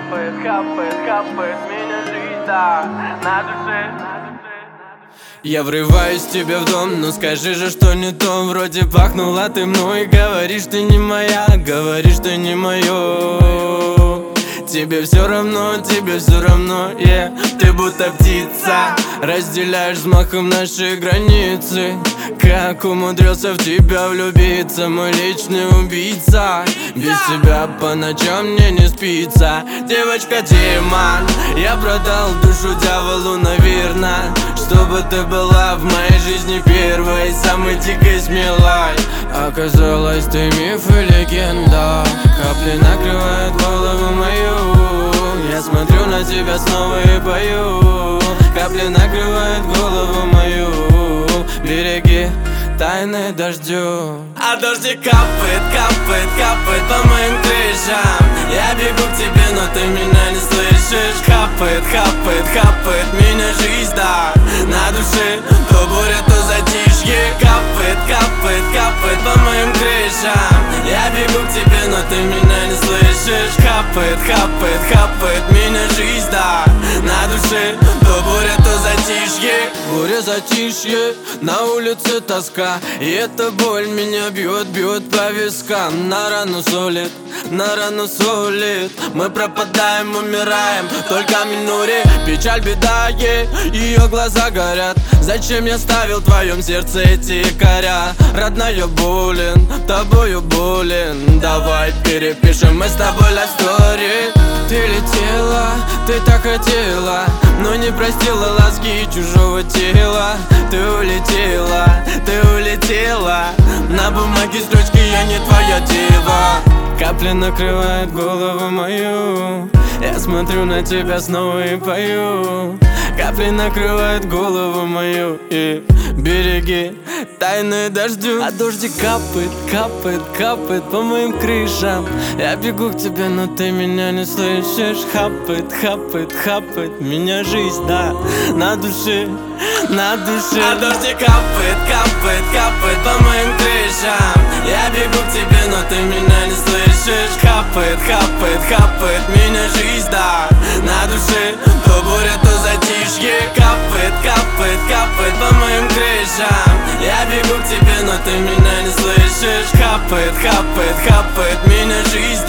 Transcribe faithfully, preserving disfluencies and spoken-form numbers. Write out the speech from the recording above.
Капает, капает, капает меня жизнь, да, на душе. Я врываюсь к тебе в дом, но скажи же, что не то. Вроде пахнула ты мной, говоришь, ты не моя, говоришь, ты не мое. Тебе все равно, тебе все равно, yeah. Ты будто птица, разделяешь взмахом наши границы. Как умудрился в тебя влюбиться, мой личный убийца. Без тебя по ночам мне не спится. Девочка-демон, я продал душу дьяволу, наверно, чтобы ты была в моей жизни первой, самой дикой, смелой. Оказалось, ты миф и легенда. Капли накрывают голову мою. Я смотрю на тебя снова и пою. Капли накрывают голову мою. Береги тайны дождю. А дождик капает, капает, капает по моим крышам. Я бегу к тебе, но ты меня не слышишь. Капает, капает, капает меня жизнь, да, на душе. То буря, то затишье. Капает, капает, капает по моим крышам. Я бегу к тебе, но ты меня не слышишь. Капает, капает, капает меня жизнь, да, на душе. То буря, то затишье. Буря, затишье, на улице тоска. И эта боль меня бьет, бьет по вискам. На рану солит, на рану солит. Мы пропадаем, умираем, только минуре. Печаль, беда, ей, ее глаза горят. Зачем я ставил в твоем сердце эти якоря? Родная, болен, тобою болен. Давай перепишем мы с тобой love story. Ты летела, ты так хотела, но не простила ласки чужого тела. Ты улетела, ты улетела. На бумаге строчки, я не твоя дева. Капли накрывают голову мою. Я смотрю на тебя снова и пою. Капли накрывают голову мою. И береги тайны дождю. А дождик капает, капает, капает по моим крышам. Я бегу к тебе, но ты меня не слышишь. Хапает, хапает, хапает меня жизнь, да, на душе, на душе. А дождик капает, капает, капает по моим крышам. Я бегу к тебе, но ты меня не слышишь. Хапает, хапает, хапает меня жизнь, да, на душе. То буря, то затишье. Капает, капает, капает по моим крышам. Я бегу к тебе, но ты меня не слышишь. Хапает, хапает, хапает меня жизнь,